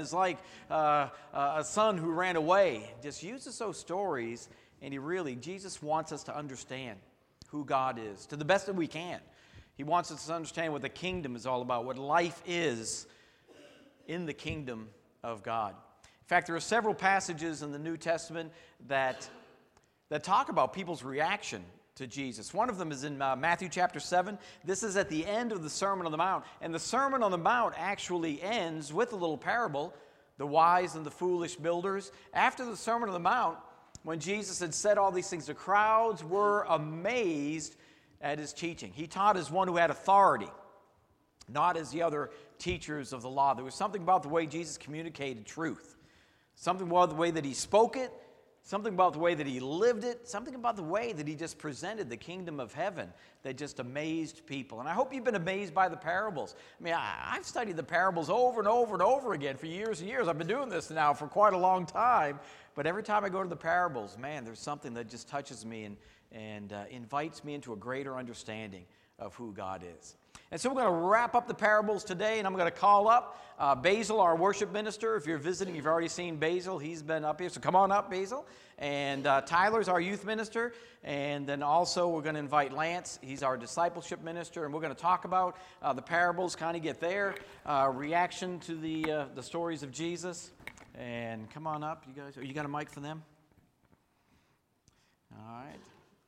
is like a son who ran away. Just uses those stories, and Jesus wants us to understand who God is to the best that we can. He wants us to understand what the kingdom is all about, what life is in the kingdom of God. In fact, there are several passages in the New Testament that talk about people's reaction to Jesus. One of them is in Matthew chapter 7. This is at the end of the Sermon on the Mount. And the Sermon on the Mount actually ends with a little parable, the wise and the foolish builders. After the Sermon on the Mount, when Jesus had said all these things, the crowds were amazed at his teaching. He taught as one who had authority, not as the other teachers of the law. There was something about the way Jesus communicated truth, something about the way that he spoke it, something about the way that he lived it, something about the way that he just presented the kingdom of heaven that just amazed people. And I hope you've been amazed by the parables. I mean, I've studied the parables over and over and over again for years and years. I've been doing this now for quite a long time. But every time I go to the parables, man, there's something that just touches me and invites me into a greater understanding of who God is. And so we're going to wrap up the parables today, and I'm going to call up Basil, our worship minister. If you're visiting, you've already seen Basil. He's been up here, so come on up, Basil. And Tyler's our youth minister, and then also we're going to invite Lance. He's our discipleship minister, and we're going to talk about the parables, kind of get their reaction to the stories of Jesus. And come on up, you guys. You got a mic for them? All right.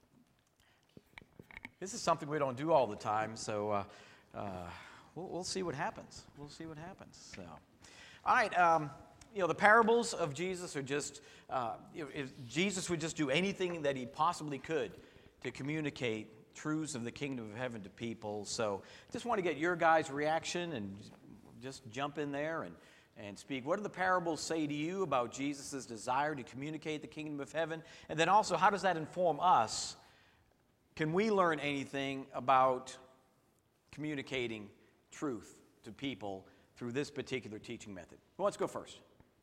This is something we don't do all the time, so we'll see what happens. We'll see what happens. So, all right. The parables of Jesus are just, if Jesus would just do anything that he possibly could to communicate truths of the kingdom of heaven to people. So, just want to get your guys' reaction and just jump in there and speak. What do the parables say to you about Jesus' desire to communicate the kingdom of heaven? And then also, how does that inform us? Can we learn anything about communicating truth to people through this particular teaching method? Who wants to go first?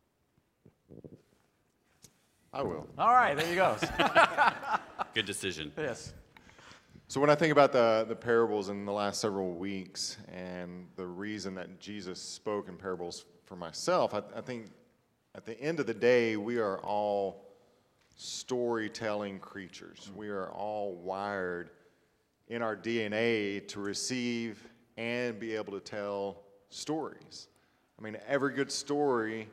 I will. All right, there you go. Good decision. Yes. So when I think about the parables in the last several weeks and the reason that Jesus spoke in parables for myself, I think at the end of the day, we are all storytelling creatures. We are all wired in our DNA to receive and be able to tell stories. I mean, every good story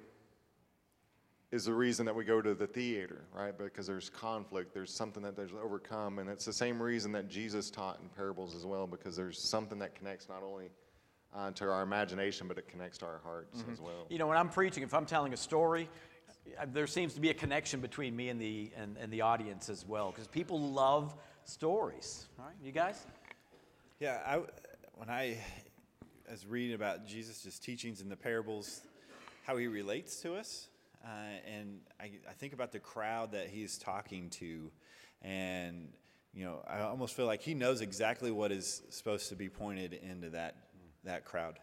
is the reason that we go to the theater, right? Because there's conflict, there's something that there's overcome, and it's the same reason that Jesus taught in parables as well, because there's something that connects not only to our imagination, but it connects to our hearts as well. You know, when I'm preaching, if I'm telling a story, there seems to be a connection between me and the audience as well, because people love stories. All right, you guys? Yeah, when I was reading about Jesus' teachings in the parables, how he relates to us, and I think about the crowd that he's talking to, and I almost feel like he knows exactly what is supposed to be pointed into that crowd.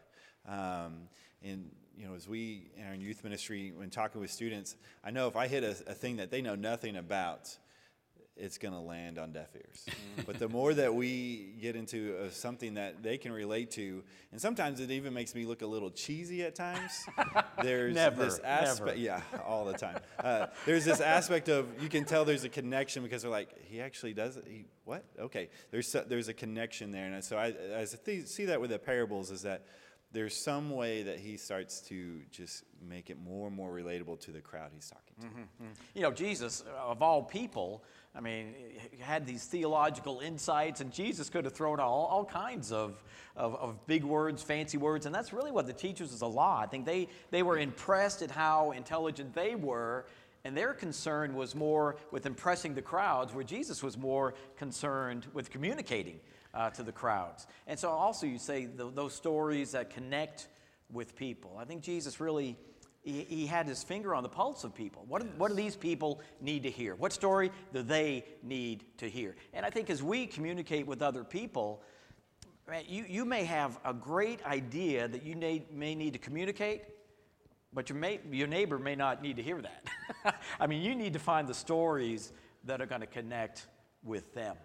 And as we in our youth ministry, when talking with students, I know if I hit a thing that they know nothing about, it's going to land on deaf ears. But the more that we get into something that they can relate to, and sometimes it even makes me look a little cheesy at times. There's this aspect, yeah, all the time. There's this aspect of, you can tell there's a connection because they're like, he actually does it. What? Okay, there's a connection there, and so I see that with the parables is that there's some way that he starts to just make it more and more relatable to the crowd he's talking to. Mm-hmm. Jesus, of all people, I mean, he had these theological insights, and Jesus could have thrown all kinds of big words, fancy words, and that's really what the teachers of the law, I think they were impressed at how intelligent they were, and their concern was more with impressing the crowds, where Jesus was more concerned with communicating to the crowds. And so also you say those stories that connect with people. I think Jesus really, he had his finger on the pulse of people. What do these people need to hear? What story do they need to hear? And I think as we communicate with other people, you may have a great idea that you may need to communicate, but your neighbor may not need to hear that. I mean, you need to find the stories that are going to connect with them.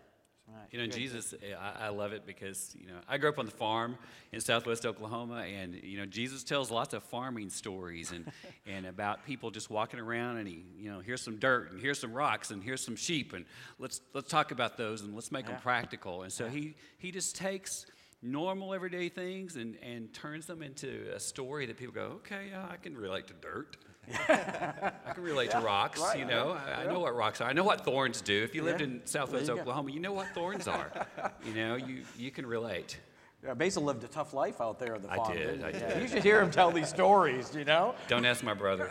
right. You know, Good. Jesus, I love it because, I grew up on the farm in southwest Oklahoma, and, Jesus tells lots of farming stories and about people just walking around, and here's some dirt, and here's some rocks, and here's some sheep, and let's talk about those, and let's make them practical. And so he just takes normal everyday things and turns them into a story that people go, okay, I can relate to dirt. I can relate to rocks, right, I know what rocks are. I know what thorns do. If you lived in southwest There you go. Oklahoma, you know what thorns are. You can relate. Yeah, Basil lived a tough life out there on the I farm. did, didn't I he? did. Yeah, you should hear him tell these stories, Don't ask my brother.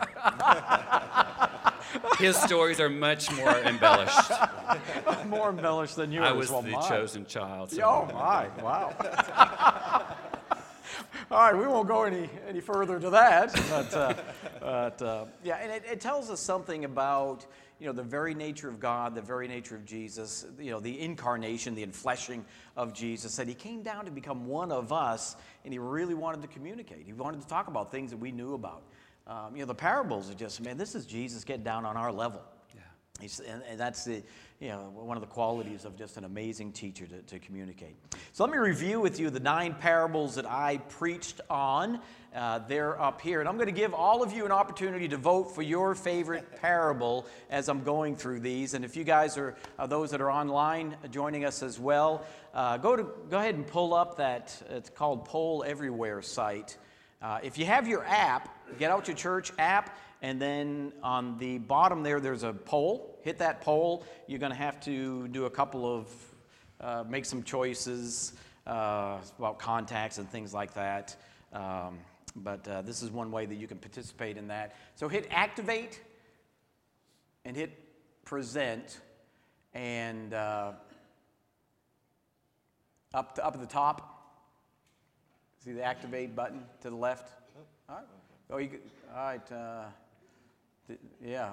His stories are much more embellished. More embellished than yours. I was Well, the mine. chosen child. So. Oh, my. Wow. All right, we won't go any further to that. Yeah, and it tells us something about, the very nature of God, the very nature of Jesus, the incarnation, the enfleshing of Jesus, that he came down to become one of us, and he really wanted to communicate. He wanted to talk about things that we knew about. The parables are just, man, this is Jesus getting down on our level. And that's one of the qualities of just an amazing teacher to communicate. So let me review with you the 9 parables that I preached on. They're up here. And I'm going to give all of you an opportunity to vote for your favorite parable as I'm going through these. And if you guys are those that are online joining us as well, go ahead and pull up that, it's called Poll Everywhere site. If you have your app, get out your church app, and then on the bottom there's a poll. Hit that poll. You're going to have to do a couple of, make some choices about contacts and things like that. But this is one way that you can participate in that. So hit activate and hit present, and up at the top, see the activate button to the left? All right. All right. Yeah.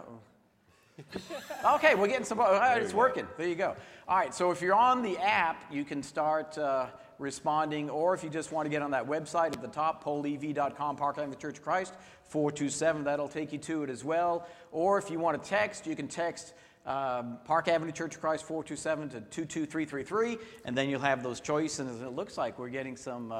Okay, we're getting some. All right, it's working. There you go. All right, so if you're on the app, you can start responding, or if you just want to get on that website at the top, polev.com, Park Avenue Church of Christ, 427, that'll take you to it as well. Or if you want to text, you can text Park Avenue Church of Christ, 427 to 22333, and then you'll have those choices, and it looks like we're getting some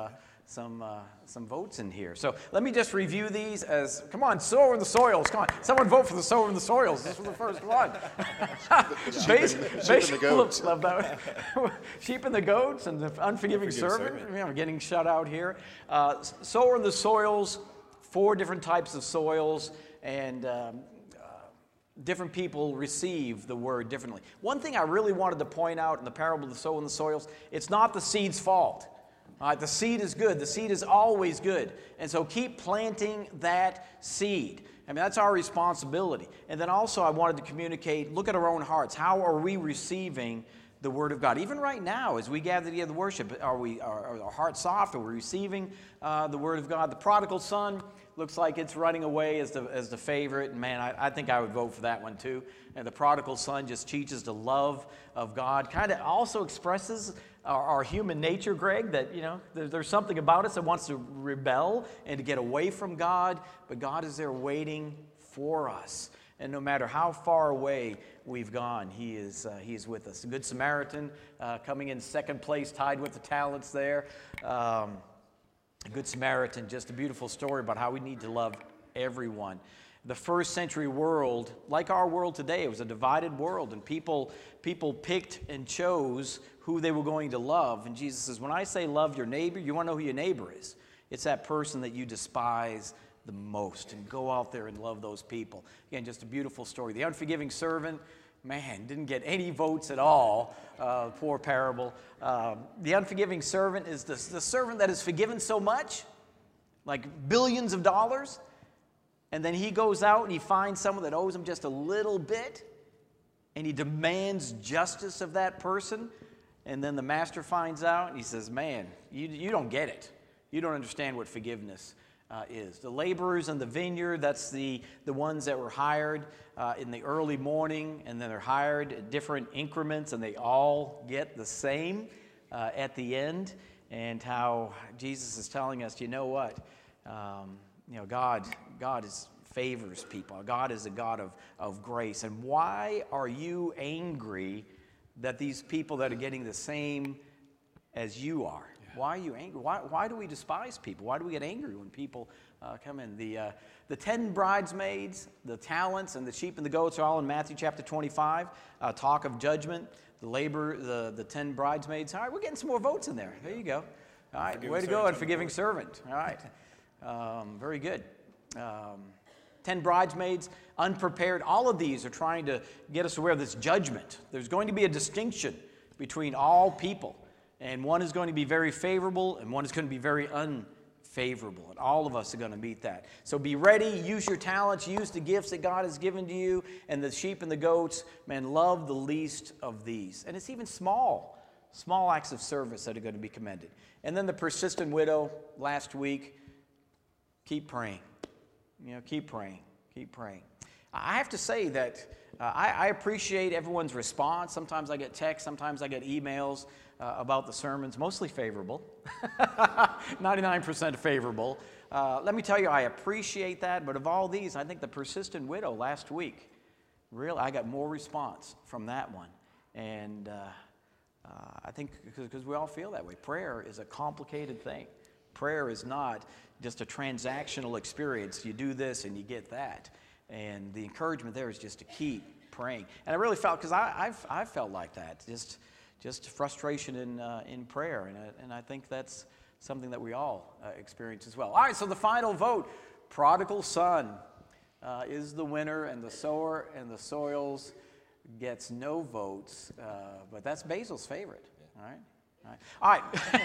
votes in here. So let me just review these as, come on, sower in the soils. Come on, someone vote for the sower in the soils. This was the first one. Sheep and the goats. Love that. Sheep and the goats and the unforgiving servant. Getting shut out here. Sower in the soils, 4 different types of soils, and different people receive the word differently. One thing I really wanted to point out in the parable of the sower in the soils, it's not the seed's fault. All right, the seed is good. The seed is always good. And so keep planting that seed. I mean, that's our responsibility. And then also I wanted to communicate, look at our own hearts. How are we receiving the Word of God? Even right now, as we gather together to worship, are our hearts soft? Are we receiving the Word of God? The prodigal son looks like it's running away as the favorite. And man, I think I would vote for that one too. And the prodigal son just teaches the love of God. Kind of also expresses our human nature, Greg, that, there's something about us that wants to rebel and to get away from God, but God is there waiting for us. And no matter how far away we've gone, He is with us. The Good Samaritan coming in second place, tied with the talents there. The Good Samaritan, just a beautiful story about how we need to love everyone. The first century world, like our world today, it was a divided world, and people picked and chose who they were going to love. And Jesus says, when I say love your neighbor, you want to know who your neighbor is. It's that person that you despise the most, and go out there and love those people. Again, just a beautiful story. The unforgiving servant, man, didn't get any votes at all. Poor parable. The unforgiving servant is the servant that is forgiven so much, like billions of dollars, and then he goes out and he finds someone that owes him just a little bit, and he demands justice of that person. And then the master finds out, and he says, man, you don't get it. You don't understand what forgiveness is. The laborers in the vineyard, that's the ones that were hired in the early morning, and then they're hired at different increments, and they all get the same at the end. And how Jesus is telling us, you know what? God favors people. God is a God of grace. And why are you angry that these people that are getting the same as you are. Why are you angry? Why do we despise people? Why do we get angry when people come in? The 10 bridesmaids, the talents, and the sheep and the goats are all in Matthew chapter 25. Talk of judgment, the 10 bridesmaids. All right, we're getting some more votes in there. There you go. All right, way to go at forgiving servant. All right, very good. 10 bridesmaids, unprepared. All of these are trying to get us aware of this judgment. There's going to be a distinction between all people. And one is going to be very favorable, and one is going to be very unfavorable. And all of us are going to meet that. So be ready, use your talents, use the gifts that God has given to you, and the sheep and the goats, man, love the least of these. And it's even small acts of service that are going to be commended. And then the persistent widow last week, keep praying. Keep praying. Keep praying. I have to say that I appreciate everyone's response. Sometimes I get texts, sometimes I get emails about the sermons, mostly favorable, 99% favorable. Let me tell you, I appreciate that, but of all these, I think the persistent widow last week, really, I got more response from that one. And I think because we all feel that way. Prayer is a complicated thing. Prayer is not just a transactional experience. You do this and you get that. And the encouragement there is just to keep praying. And I really felt, because I've felt like that, just frustration in prayer. And I think that's something that we all experience as well. All right, so the final vote, prodigal son is the winner, and the sower and the soils gets no votes. But that's Basil's favorite. All right. All right.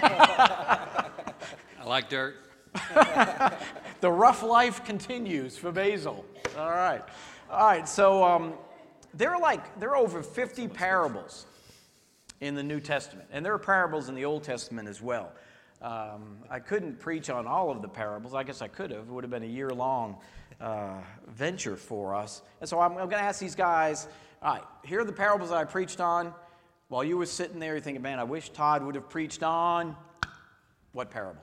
I like dirt. The rough life continues for Basil. All right. So there are over 50 parables in the New Testament, and there are parables in the Old Testament as well. I couldn't preach on all of the parables. I guess I could have. It would have been a year-long venture for us. And so I'm going to ask these guys, all right, here are the parables that I preached on. While you were sitting there, you're thinking, man, I wish Todd would have preached on what parable?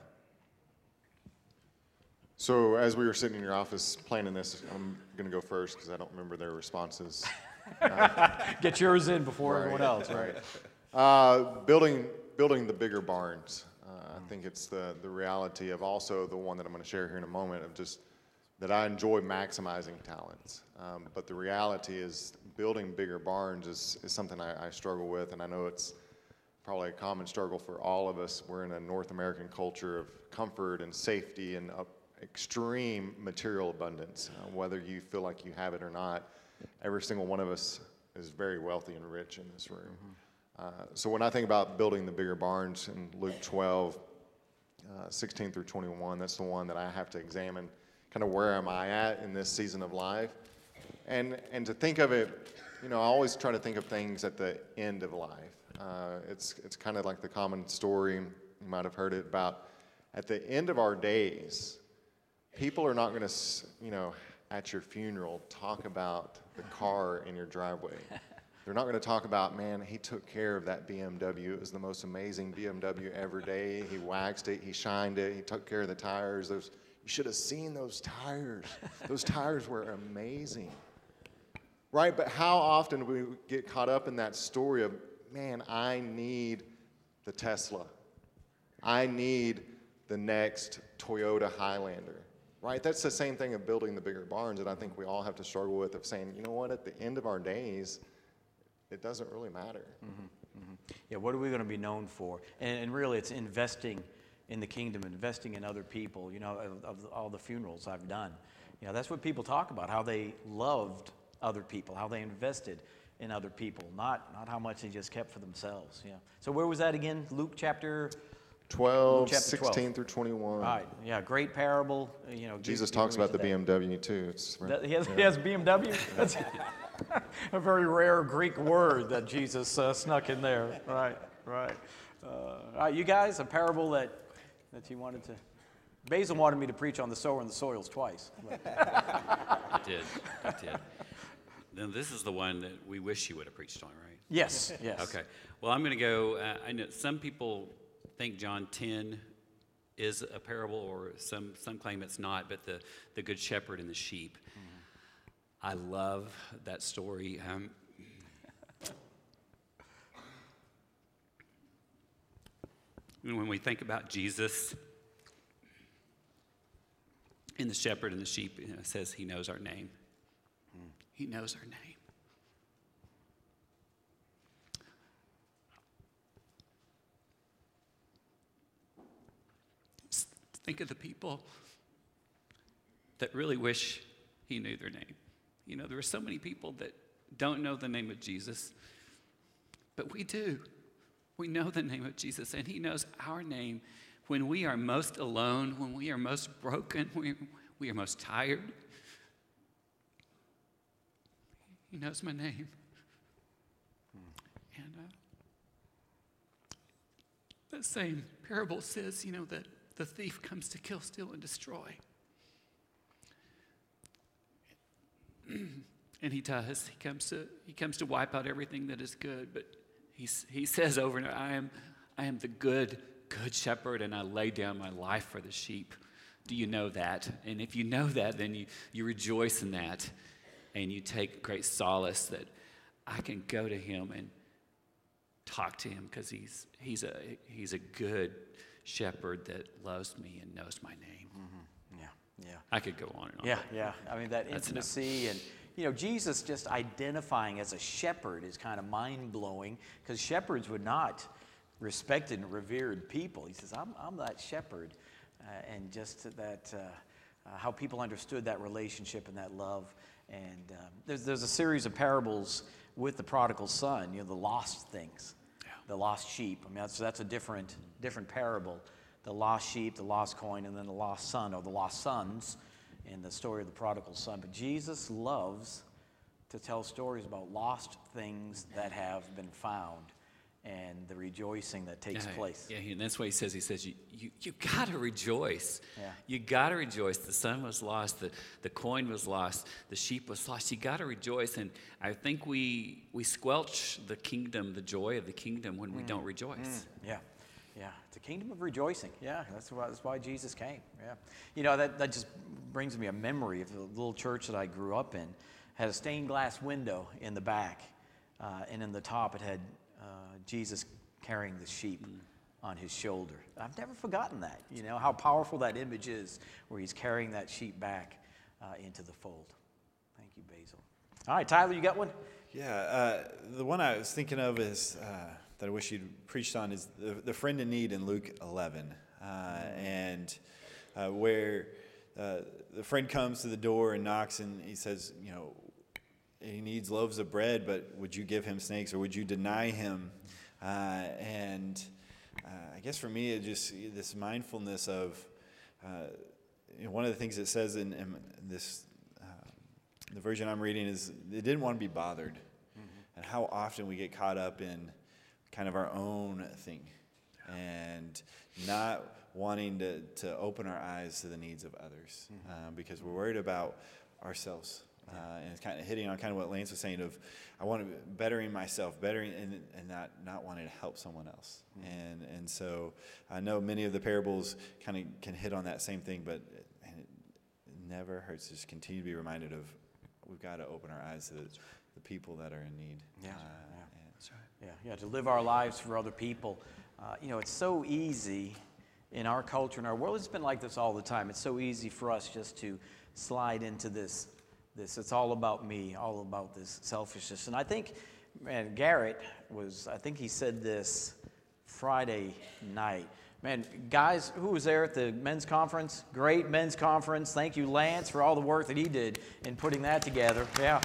So as we were sitting in your office planning this, I'm going to go first because I don't remember their responses. Get yours in before everyone else, right? Building the bigger barns. I think it's the reality of also the one that I'm going to share here in a moment of just that I enjoy maximizing talents. But the reality is building bigger barns is something I struggle with, and I know it's probably a common struggle for all of us. We're in a North American culture of comfort and safety and extreme material abundance. Whether you feel like you have it or not, every single one of us is very wealthy and rich in this room. So when I think about building the bigger barns in Luke 12, 16 through 21, that's the one that I have to examine, kind of where am I at in this season of life. And to think of it, I always try to think of things at the end of life. It's kind of like the common story, you might have heard it, about at the end of our days, people are not going to, at your funeral, talk about the car in your driveway. They're not going to talk about, man, he took care of that BMW. It was the most amazing BMW every day. He waxed it, he shined it, he took care of the tires. You should have seen those tires. Those tires were amazing. Right? But how often do we get caught up in that story of, man, I need the Tesla. I need the next Toyota Highlander. Right? That's the same thing of building the bigger barns that I think we all have to struggle with, of saying, you know what, at the end of our days, it doesn't really matter. Yeah, what are we going to be known for? And really, it's investing in the kingdom, investing in other people. Of all the funerals I've done, that's what people talk about, how they loved other people, how they invested in other people, not how much they just kept for themselves. So where was that again? Luke chapter 12, chapter 16 12. through 21. All right, yeah, great parable. Jesus talks about the BMW too. He has BMW? That's a very rare Greek word that Jesus snuck in there. Right. All right, you guys, a parable that you wanted to... Basil wanted me to preach on the sower and the soils twice. I did. Now, this is the one that we wish you would have preached on, right? Yes. Okay. Well, I'm going to go... I know some people think John 10 is a parable, or some claim it's not, but the good shepherd and the sheep. I love that story. when we think about Jesus and the shepherd and the sheep, it says he knows our name. He knows our name. Just think of the people that really wish he knew their name. You know, there are so many people that don't know the name of Jesus, but we do. We know the name of Jesus, and he knows our name when we are most alone, when we are most broken, we are most tired. He knows my name. And that same parable says, you know, that the thief comes to kill, steal, and destroy. And he does. He comes to wipe out everything that is good. But he says over and over, I am the good shepherd, and I lay down my life for the sheep. Do you know that? And if you know that, then you rejoice in that, and you take great solace that I can go to him and talk to him because he's a good shepherd that loves me and knows my name. Mm-hmm. Yeah. I could go on and on. Yeah. I mean, that intimacy and, you know, Jesus just identifying as a shepherd is kind of mind-blowing because shepherds would not respected and revered people. He says, I'm that shepherd. And just that, how people understood that relationship and that love. And there's a series of parables with the prodigal son, you know, the lost things, the lost sheep. I mean, that's a different parable. The lost sheep, the lost coin, and then the lost son, or the lost sons in the story of the prodigal son. But Jesus loves to tell stories about lost things that have been found and the rejoicing that takes place. Yeah, and that's why he says, you got to rejoice. Yeah. You got to rejoice. The son was lost. The coin was lost. The sheep was lost. You got to rejoice. And I think we squelch the kingdom, the joy of the kingdom when we don't rejoice. Yeah. It's a kingdom of rejoicing. Yeah, that's why Jesus came. Yeah. You know, that just brings me a memory of the little church that I grew up in. Had a stained glass window in the back, and in the top it had Jesus carrying the sheep on his shoulder. I've never forgotten that, you know, how powerful that image is where he's carrying that sheep back into the fold. Thank you, Basil. All right, Tyler, you got one? Yeah, the one I was thinking of is, that I wish you'd preached on is the friend in need in Luke 11. Where the friend comes to the door and knocks and he says, you know, he needs loaves of bread, but would you give him snakes or would you deny him? I guess for me, it just this mindfulness of you know, one of the things it says in this the version I'm reading is they didn't want to be bothered, and how often we get caught up in kind of our own thing and not wanting to open our eyes to the needs of others because we're worried about ourselves. And it's kind of hitting on kind of what Lance was saying of I want to bettering myself, and not wanting to help someone else. And so I know many of the parables kind of can hit on that same thing, but it never hurts to just continue to be reminded of we've got to open our eyes to the people that are in need. That's right. Yeah, to live our lives for other people. You know, it's so easy in our culture, in our world. It's been like this all the time. It's so easy for us just to slide into this it's all about me, all about this selfishness. And I think, man, Garrett I think he said this Friday night. Man, guys, who was there at the men's conference? Great men's conference. Thank you, Lance, for all the work that he did in putting that together. Yeah.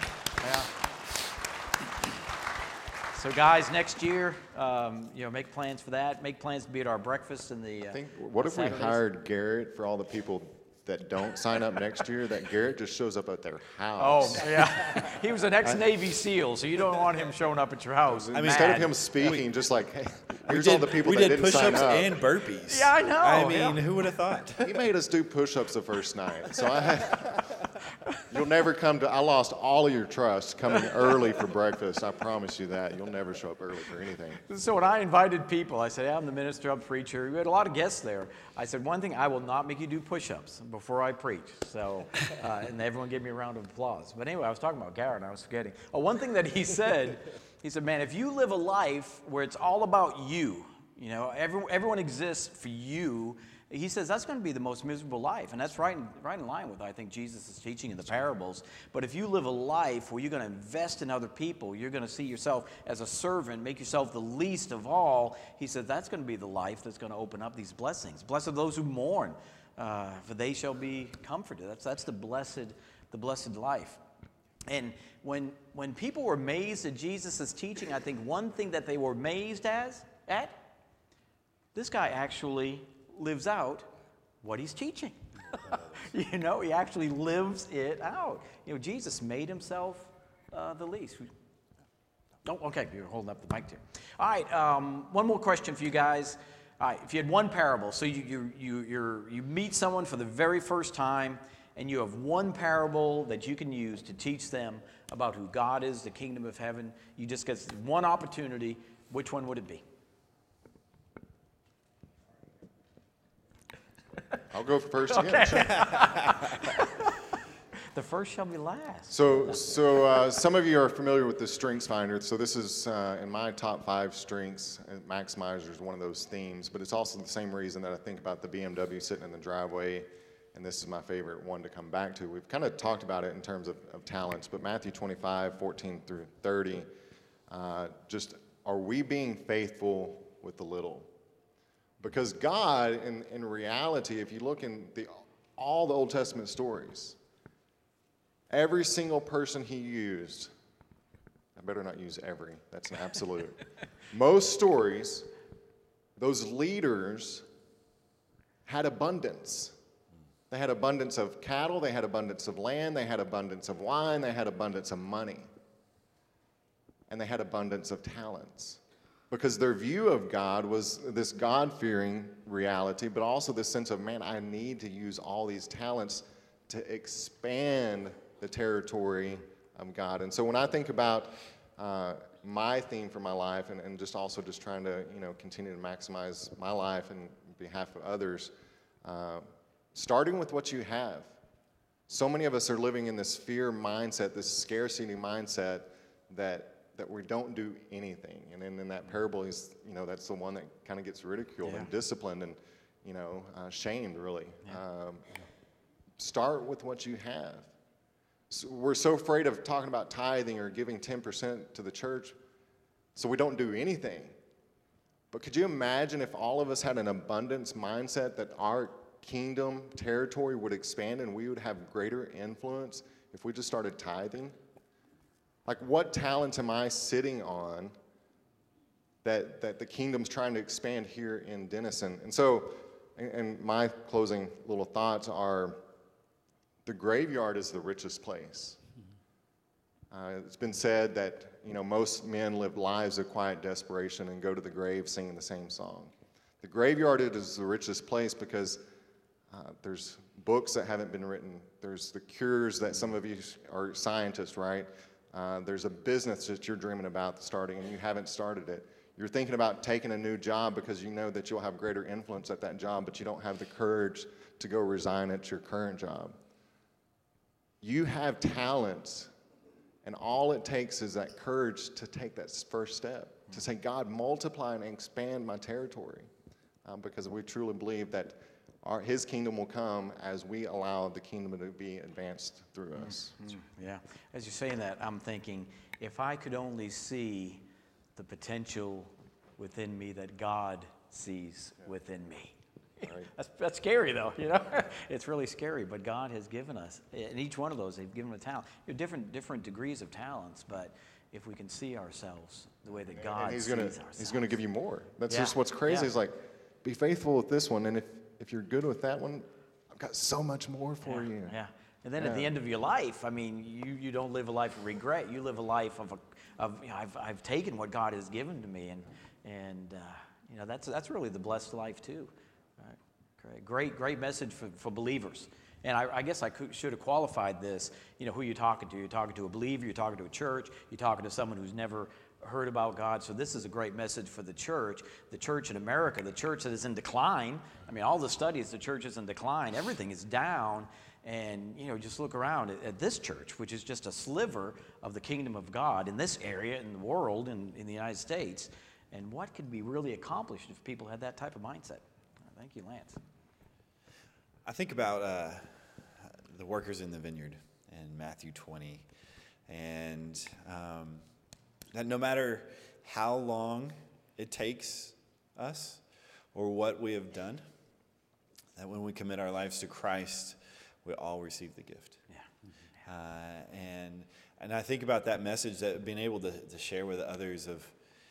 So, guys, next year, you know, make plans for that. Make plans to be at our breakfast in the. I think. What if Saturdays? we hired Garrett for all the people that don't sign up next year? That Garrett just shows up at their house. Oh, yeah. He was an ex-Navy SEAL, so you don't want him showing up at your house. I mean, instead of him speaking, just like, hey, here's all the people we that did didn't sign push-ups up. and burpees. Yeah, I know. I mean, who would have thought? He made us do push-ups the first night. So you'll never come to, I lost all of your trust coming early for breakfast. I promise you that. You'll never show up early for anything. So when I invited people, I said, hey, I'm the minister, I'm preacher. We had a lot of guests there. I said, one thing, I will not make you do push-ups before I preach. So, and everyone gave me a round of applause. But anyway, I was talking about Garrett, and I was forgetting. Oh, one thing that he said, man, if you live a life where it's all about you, You know, everyone exists for you. He says that's going to be the most miserable life. And that's right in line with, I think, Jesus' teaching in the parables. But if you live a life where you're going to invest in other people, you're going to see yourself as a servant, make yourself the least of all, he said that's going to be the life that's going to open up these blessings. Blessed are those who mourn, for they shall be comforted. That's the blessed life. And when people were amazed at Jesus' teaching, I think one thing that they were amazed at, this guy actually lives out what he's teaching. You know, he actually lives it out. You know, Jesus made himself the least. Oh, okay, you're holding up the mic too. All right, one more question for you guys. All right, if you had one parable, so you meet someone for the very first time, and you have one parable that you can use to teach them about who God is, the kingdom of heaven. You just get one opportunity. Which one would it be? I'll go first again. The first shall be last. So some of you are familiar with the Strengths Finder. So this is in my top 5 strengths. Maximizer is one of those themes, but it's also the same reason that I think about the BMW sitting in the driveway, and this is my favorite one to come back to. We've kind of talked about it in terms of talents, but Matthew 25, 14 through 30, just are we being faithful with the little? Because God, in reality, if you look in all the Old Testament stories, every single person he used, I better not use every, that's an absolute. Most stories, those leaders had abundance. They had abundance of cattle, they had abundance of land, they had abundance of wine, they had abundance of money. And they had abundance of talents. Because their view of God was this God-fearing reality, but also this sense of, man, I need to use all these talents to expand the territory of God. And so when I think about my theme for my life, and just also just trying to, continue to maximize my life and on behalf of others, starting with what you have. So many of us are living in this fear mindset, this scarcity mindset that we don't do anything. And then in that parable, he's, that's the one that kind of gets ridiculed and disciplined and, shamed, really. Yeah. Start with what you have. So we're so afraid of talking about tithing or giving 10% to the church, so we don't do anything. But could you imagine if all of us had an abundance mindset, that our kingdom territory would expand and we would have greater influence if we just started tithing? Like, what talent am I sitting on that the kingdom's trying to expand here in Denison? And so, and my closing little thoughts are, the graveyard is the richest place. It's been said that, most men live lives of quiet desperation and go to the grave singing the same song. The graveyard is the richest place because there's books that haven't been written. There's the cures that some of you are scientists, right? There's a business that you're dreaming about starting and you haven't started it. You're thinking about taking a new job because you know that you'll have greater influence at that job, but you don't have the courage to go resign at your current job. You have talents, and all it takes is that courage to take that first step, to say, God, multiply and expand my territory, because we truly believe that His kingdom will come as we allow the kingdom to be advanced through us. Yeah. As you're saying that, I'm thinking, if I could only see the potential within me that God sees within me. Right. That's scary, though. It's really scary. But God has given us, in each one of those, they've given a talent. Different degrees of talents, but if we can see ourselves the way that God sees ourselves, He's going to give you more. That's just what's crazy. Is like, be faithful with this one, and if you're good with that one, I've got so much more for you. Yeah. And then at the end of your life, I mean, you don't live a life of regret. You live a life of I've taken what God has given to me, and that's really the blessed life too. Great message for believers. And I guess I should have qualified this. Who you're talking to. You're talking to a believer. You're talking to a church. You're talking to someone who's never heard about God. So this is a great message for the church in America, the church that is in decline. I mean, all the studies, the church is in decline. Everything is down. And, just look around at this church, which is just a sliver of the kingdom of God in this area, in the world, in the United States. and what could be really accomplished if people had that type of mindset. Thank you, Lance. I think about the workers in the vineyard in Matthew 20, and that no matter how long it takes us or what we have done, that when we commit our lives to Christ, we all receive the gift. Yeah. And I think about that message, that being able to share with others of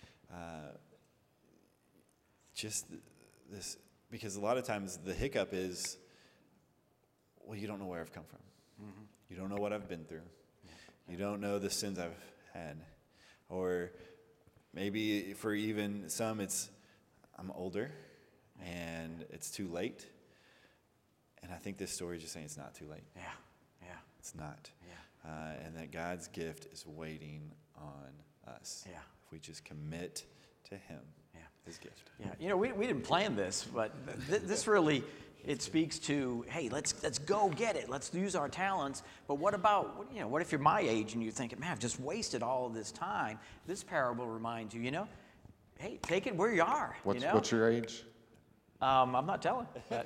just this, because a lot of times the hiccup is, well, you don't know where I've come from. Mm-hmm. You don't know what I've been through. Yeah. You don't know the sins I've had. Or maybe for even some, it's I'm older and it's too late. And I think this story is just saying it's not too late. Yeah, yeah. It's not. Yeah. And that God's gift is waiting on us. Yeah. If we just commit to Him, yeah. His gift. Yeah, you know, we didn't plan this, but this really, it speaks to, hey, let's go get it. Let's use our talents. But what about, you know, what if you're my age and you're thinking, man, I've just wasted all of this time? This parable reminds you, you know, hey, take it where you are. What's your age? I'm not telling.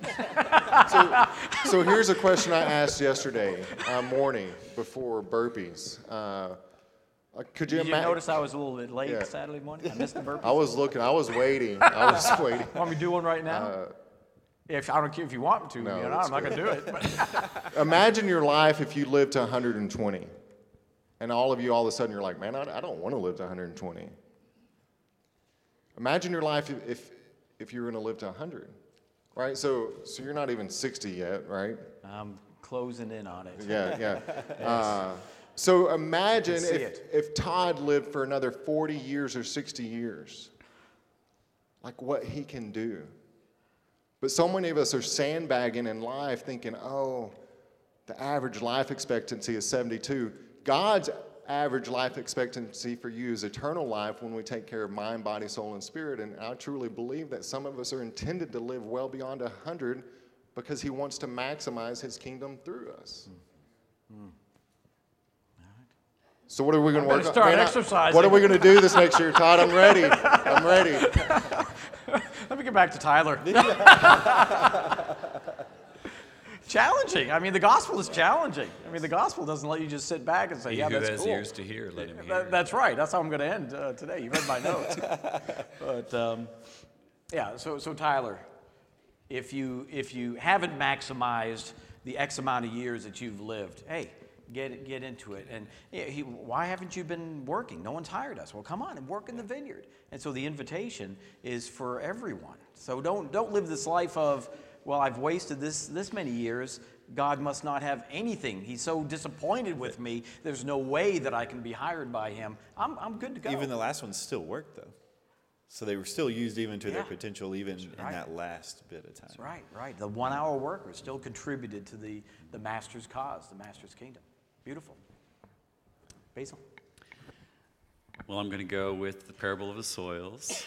So here's a question I asked yesterday morning before burpees. Could you Did you imagine? notice I was a little bit late Yeah. Saturday morning? I missed the burpees. I was waiting. Want me to do one right now? If I don't care if you want me to, No, you know, that's I'm not going to do it. But. Imagine your life if you lived to 120, and all of you all of a sudden you're like, man, I don't want to live to 120. Imagine your life if you were going to live to 100, right? So you're not even 60 yet, right? I'm closing in on it. Yeah. So imagine See it. if Todd lived for another 40 years or 60 years, like what he can do. But so many of us are sandbagging in life thinking, oh, the average life expectancy is 72. God's average life expectancy for you is eternal life when we take care of mind, body, soul, and spirit. And I truly believe that some of us are intended to live well beyond 100 because He wants to maximize His kingdom through us. So what are we going to work on? Start exercising. What are we going to do this next year, Todd? I'm ready. Let me get back to Tyler. Challenging. I mean, the gospel is challenging. I mean, the gospel doesn't let you just sit back and say, He yeah, who that's has cool. ears to hear, let him hear. That's right. That's how I'm going to end today. You read my notes. But, yeah, so Tyler, if you haven't maximized the X amount of years that you've lived, hey, get into it. And why haven't you been working? No one's hired us. Well, come on and work in the vineyard. And so the invitation is for everyone. So don't live this life of, well, I've wasted this many years. God must not have anything. He's so disappointed with me. There's no way that I can be hired by Him. I'm good to go. Even the last ones still worked, though. So they were still used even to their Yeah. potential, even That's in right. that last bit of time. That's right. The 1 hour worker still contributed to the Master's cause, the Master's kingdom. Beautiful. Basil? Well, I'm going to go with the parable of the soils.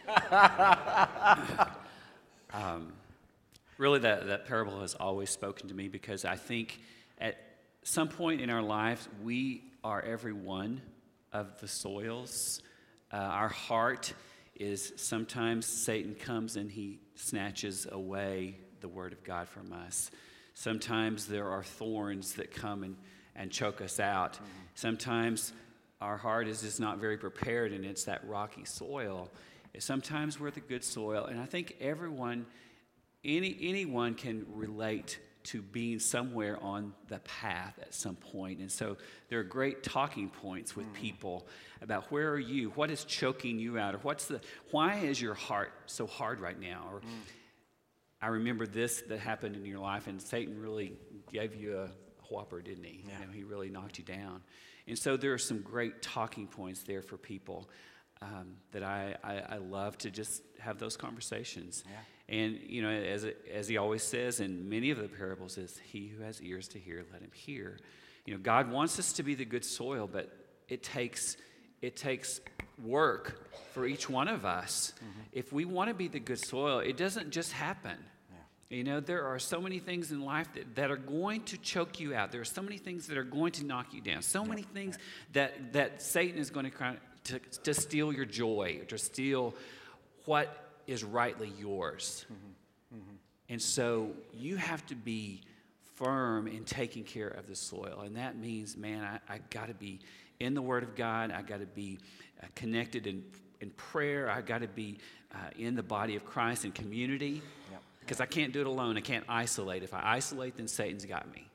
Really, that parable has always spoken to me because I think at some point in our lives, we are every one of the soils. Our heart is sometimes Satan comes and he snatches away the word of God from us. Sometimes there are thorns that come and choke us out. Mm-hmm. Sometimes our heart is just not very prepared and it's that rocky soil. Sometimes we're the good soil. And I think anyone can relate to being somewhere on the path at some point. And so there are great talking points with people about where are you, what is choking you out, or why is your heart so hard right now? Or I remember this that happened in your life, and Satan really gave you a whopper, didn't he? Yeah. He really knocked you down. And so there are some great talking points there for people that I love to just have those conversations. Yeah. And, as he always says in many of the parables is, he who has ears to hear, let him hear. God wants us to be the good soil, but it takes work for each one of us. Mm-hmm. If we want to be the good soil, it doesn't just happen. Yeah. There are so many things in life that are going to choke you out. There are so many things that are going to knock you down. So many things that Satan is going to to steal your joy, to steal what is rightly yours. And so you have to be firm in taking care of the soil. And that means, man, I got to be in the Word of God. I got to be connected in prayer. I got to be in the body of Christ in community. Yep. Because I can't do it alone. I can't isolate. If I isolate, then Satan's got me.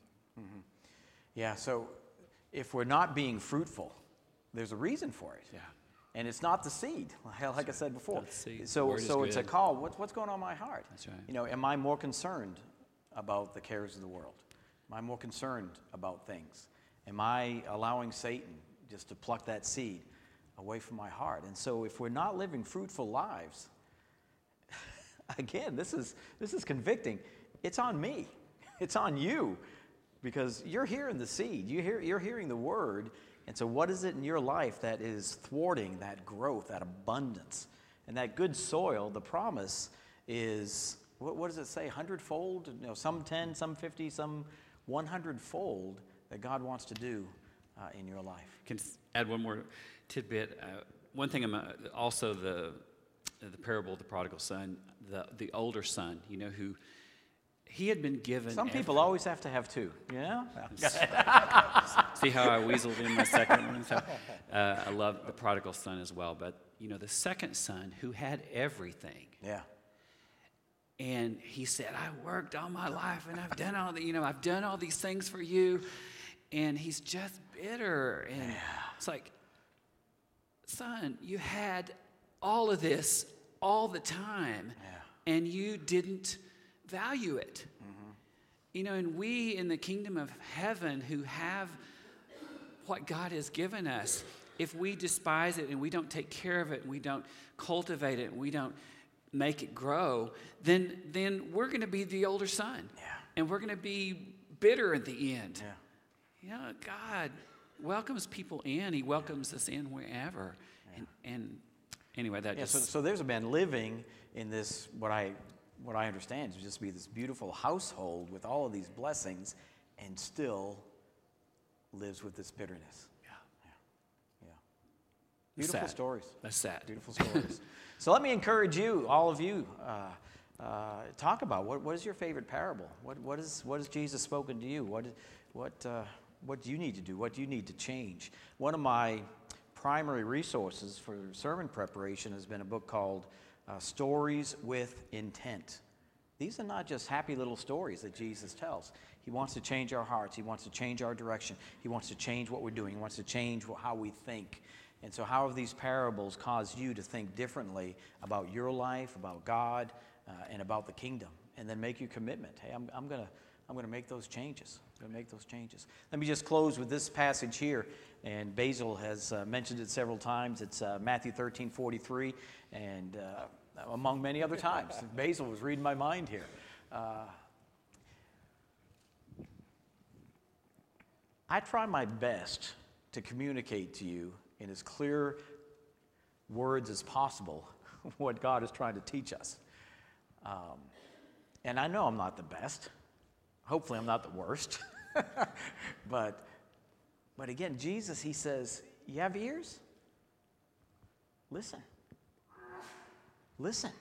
Yeah, so if we're not being fruitful, there's a reason for it. Yeah. And it's not the seed, like I said before. Not the seed. So, The word is so it's a good. call. What's going on in my heart? That's right. You know, am I more concerned about the cares of the world? Am I more concerned about things? Am I allowing Satan just to pluck that seed away from my heart? And so if we're not living fruitful lives, again, this is convicting. It's on me. It's on you, because you're hearing the seed. You're hearing the word. And so what is it in your life that is thwarting that growth, that abundance? And that good soil, the promise is, what does it say, 100-fold? You know, some 10, some 50, some 100-fold that God wants to do in your life. Can add one more tidbit. One thing, also the parable of the prodigal son, the older son, you know, who he had been given. Some people always have to have two, you know? See how I weaseled in my second one? So, I love the prodigal son as well. But, you know, the second son who had everything. Yeah. And he said, I worked all my life and I've done all these things for you. And he's just bitter. And it's like, son, you had all of this all the time. And you didn't value it. You know, and we in the kingdom of heaven who have what God has given us, if we despise it and we don't take care of it and we don't cultivate it and we don't make it grow, then we're going to be the older son. Yeah. And we're going to be bitter at the end. Yeah. You know, God welcomes people in. He welcomes us in wherever. And anyway, that just... So there's a man living in this, what I understand to just be this beautiful household with all of these blessings, and still lives with this bitterness. Yeah. Beautiful Sad. stories. That's sad. Beautiful stories. So let me encourage you, all of you, talk about what is your favorite parable? What has Jesus spoken to you? What do you need to do? What do you need to change? One of my primary resources for sermon preparation has been a book called Stories with Intent. These are not just happy little stories that Jesus tells. He wants to change our hearts. He wants to change our direction. He wants to change what we're doing. He wants to change how we think. And so how have these parables caused you to think differently about your life, about God, and about the kingdom? And then make your commitment. Hey, I'm going to make those changes. I'm going to make those changes. Let me just close with this passage here. And Basil has mentioned it several times. It's Matthew 13:43, and among many other times. Basil was reading my mind here. I try my best to communicate to you in as clear words as possible what God is trying to teach us. And I know I'm not the best. Hopefully I'm not the worst. But again, Jesus, he says, you have ears? Listen. Listen.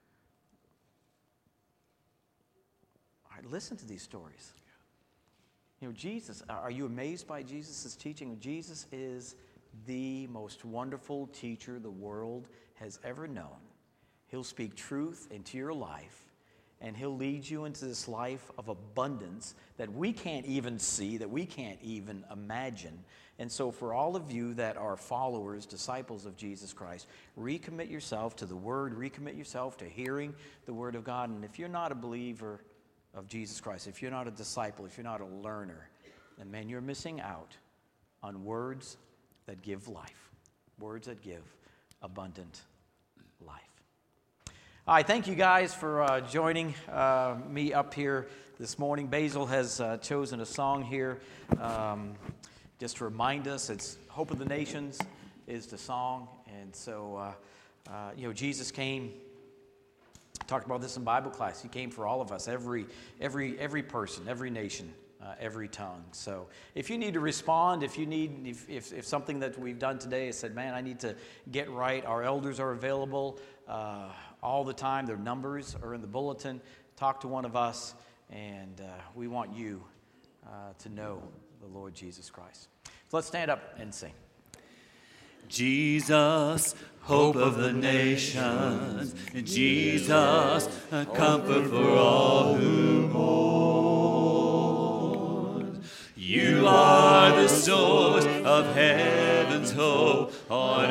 All right, listen to these stories. You know, Jesus, are you amazed by Jesus' teaching? Jesus is the most wonderful teacher the world has ever known. He'll speak truth into your life, and he'll lead you into this life of abundance that we can't even see, that we can't even imagine. And so for all of you that are followers, disciples of Jesus Christ, recommit yourself to the Word, recommit yourself to hearing the Word of God. And if you're not a believer of Jesus Christ, if you're not a disciple, if you're not a learner, then man, you're missing out on words that give life, words that give abundant life. All right, thank you guys for joining me up here this morning. Basil has chosen a song here just to remind us. It's Hope of the Nations is the song. And so, you know, Jesus came, talked about this in Bible class. He came for all of us, every person, every nation, every tongue. So if you need to respond, if something that we've done today has said, man, I need to get right, our elders are available all the time. Their numbers are in the bulletin. Talk to one of us, and we want you to know the Lord Jesus Christ. So let's stand up and sing. Jesus, hope of the nations, Jesus, a comfort for all who mourn. You are the source of heaven's hope on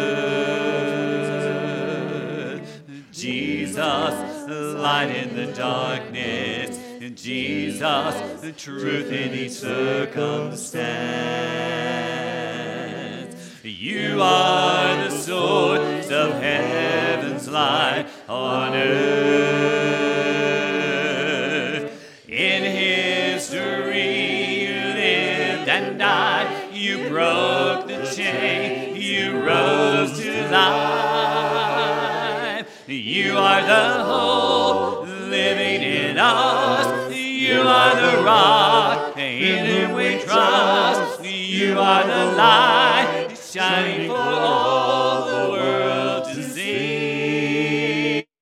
earth. Jesus, light in the darkness, Jesus, the truth in each circumstance. You are the source of heaven's light on earth. In history you lived and died. You broke the chain. You rose to life. You are the hope living in us. You are the rock in whom we trust. You are the light shining for